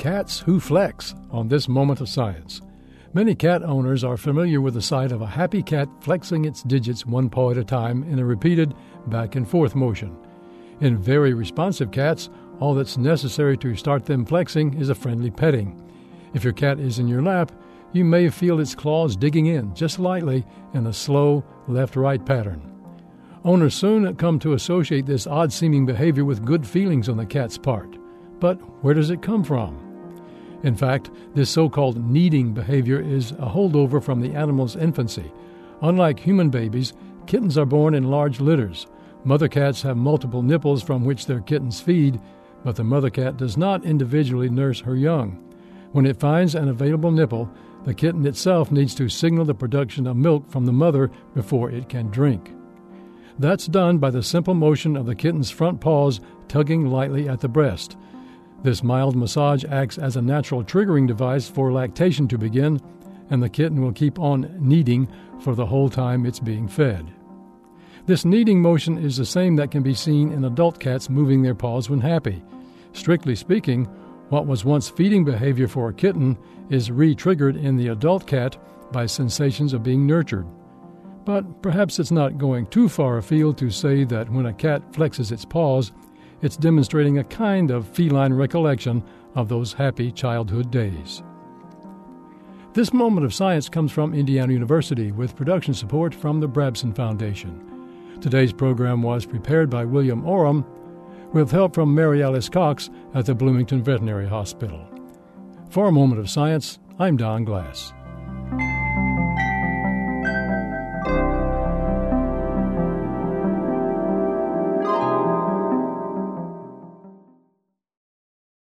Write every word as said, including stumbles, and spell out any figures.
Cats who flex on this moment of science. Many cat owners are familiar with the sight of a happy cat flexing its digits one paw at a time in a repeated back and forth motion. In very responsive cats, all that's necessary to start them flexing is a friendly petting. If your cat is in your lap, you may feel its claws digging in, just lightly, in a slow left-right pattern. Owners soon come to associate this odd-seeming behavior with good feelings on the cat's part. But where does it come from? In fact, this so-called kneading behavior is a holdover from the animal's infancy. Unlike human babies, kittens are born in large litters. Mother cats have multiple nipples from which their kittens feed, but the mother cat does not individually nurse her young. When it finds an available nipple, the kitten itself needs to signal the production of milk from the mother before it can drink. That's done by the simple motion of the kitten's front paws tugging lightly at the breast. This mild massage acts as a natural triggering device for lactation to begin, and the kitten will keep on kneading for the whole time it's being fed. This kneading motion is the same that can be seen in adult cats moving their paws when happy. Strictly speaking, what was once feeding behavior for a kitten is re-triggered in the adult cat by sensations of being nurtured. But perhaps it's not going too far afield to say that when a cat flexes its paws, it's demonstrating a kind of feline recollection of those happy childhood days. This moment of science comes from Indiana University with production support from the Brabson Foundation. Today's program was prepared by William Oram with help from Mary Alice Cox at the Bloomington Veterinary Hospital. For a Moment of Science, I'm Don Glass.